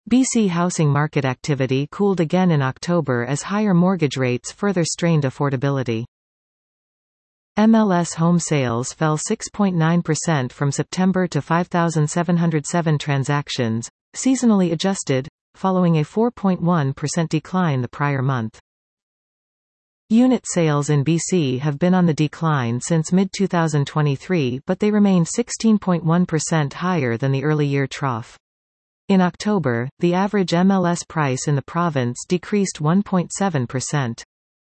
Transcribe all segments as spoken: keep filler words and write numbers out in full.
B C housing market activity cooled again in October as higher mortgage rates further strained affordability. M L S home sales fell six point nine percent from September to five thousand seven hundred seven transactions, seasonally adjusted, following a four point one percent decline the prior month. Unit sales in B C have been on the decline since mid twenty twenty-three, but they remain sixteen point one percent higher than the early year trough. In October, the average M L S price in the province decreased one point seven percent.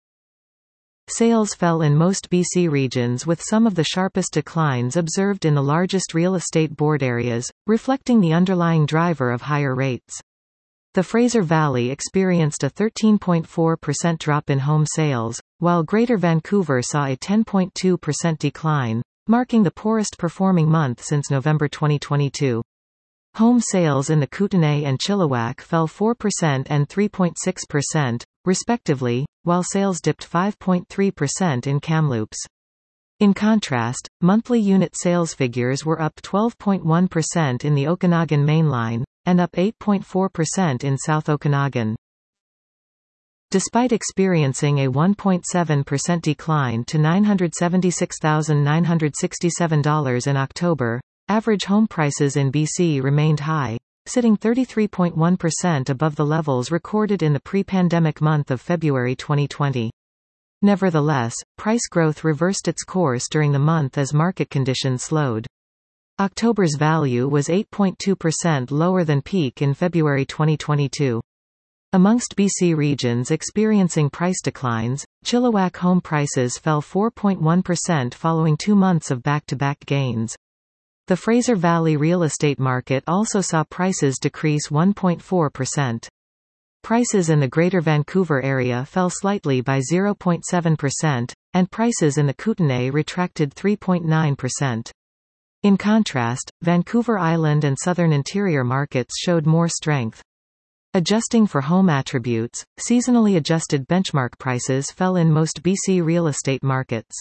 Sales fell in most B C regions, with some of the sharpest declines observed in the largest real estate board areas, reflecting the underlying driver of higher rates. The Fraser Valley experienced a thirteen point four percent drop in home sales, while Greater Vancouver saw a ten point two percent decline, marking the poorest performing month since November twenty twenty-two. Home sales in the Kootenay and Chilliwack fell four percent and three point six percent, respectively, while sales dipped five point three percent in Kamloops. In contrast, monthly unit sales figures were up twelve point one percent in the Okanagan Mainline, and up eight point four percent in South Okanagan. Despite experiencing a one point seven percent decline to nine hundred seventy-six thousand nine hundred sixty-seven dollars in October, average home prices in B C remained high, sitting thirty-three point one percent above the levels recorded in the pre-pandemic month of February twenty twenty. Nevertheless, price growth reversed its course during the month as market conditions slowed. October's value was eight point two percent lower than peak in February twenty twenty-two. Amongst B C regions experiencing price declines, Chilliwack home prices fell four point one percent following two months of back-to-back gains. The Fraser Valley real estate market also saw prices decrease one point four percent. Prices in the Greater Vancouver area fell slightly by zero point seven percent, and prices in the Kootenay retracted three point nine percent. In contrast, Vancouver Island and Southern Interior markets showed more strength. Adjusting for home attributes, seasonally adjusted benchmark prices fell in most B C real estate markets.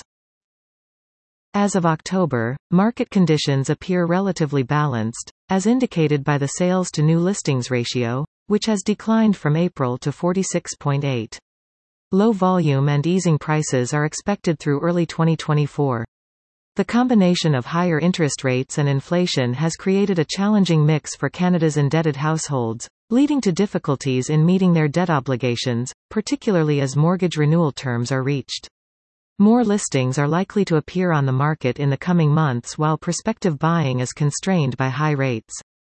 As of October, market conditions appear relatively balanced, as indicated by the sales to new listings ratio, which has declined from April to forty-six point eight. Low volume and easing prices are expected through early twenty twenty-four. The combination of higher interest rates and inflation has created a challenging mix for Canada's indebted households, leading to difficulties in meeting their debt obligations, particularly as mortgage renewal terms are reached. More listings are likely to appear on the market in the coming months while prospective buying is constrained by high rates.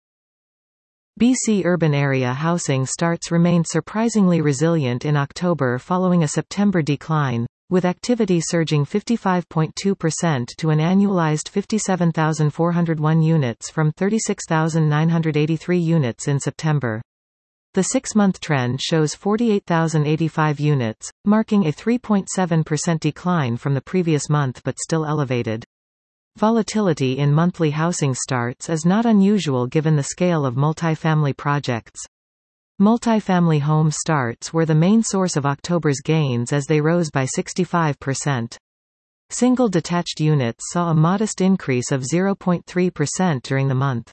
B C urban area housing starts remained surprisingly resilient in October following a September decline, with activity surging fifty-five point two percent to an annualized fifty-seven thousand four hundred one units from thirty-six thousand nine hundred eighty-three units in September. The six-month trend shows forty-eight thousand eighty-five units, marking a three point seven percent decline from the previous month but still elevated. Volatility in monthly housing starts is not unusual given the scale of multifamily projects. Multifamily home starts were the main source of October's gains as they rose by sixty-five percent. Single detached units saw a modest increase of zero point three percent during the month.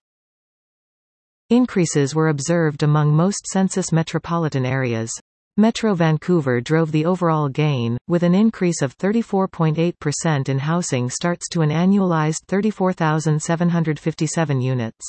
Increases were observed among most census metropolitan areas. Metro Vancouver drove the overall gain, with an increase of thirty-four point eight percent in housing starts to an annualized thirty-four thousand seven hundred fifty-seven units.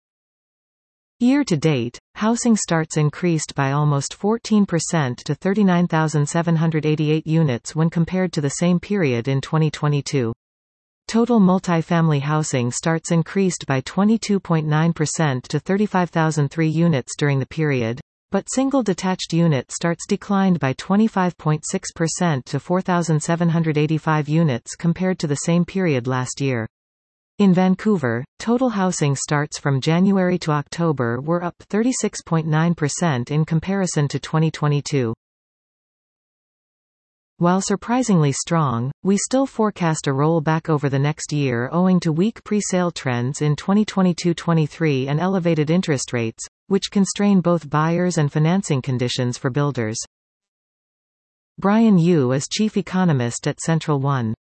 Year-to-date, housing starts increased by almost fourteen percent to thirty-nine thousand seven hundred eighty-eight units when compared to the same period in twenty twenty-two. Total multifamily housing starts increased by twenty-two point nine percent to thirty-five thousand three units during the period, but single detached unit starts declined by twenty-five point six percent to four thousand seven hundred eighty-five units compared to the same period last year. In Vancouver, total housing starts from January to October were up thirty-six point nine percent in comparison to twenty twenty-two. While surprisingly strong, we still forecast a rollback over the next year owing to weak pre-sale trends in twenty twenty-two twenty-three and elevated interest rates, which constrain both buyers and financing conditions for builders. Brian Yu is chief economist at Central One.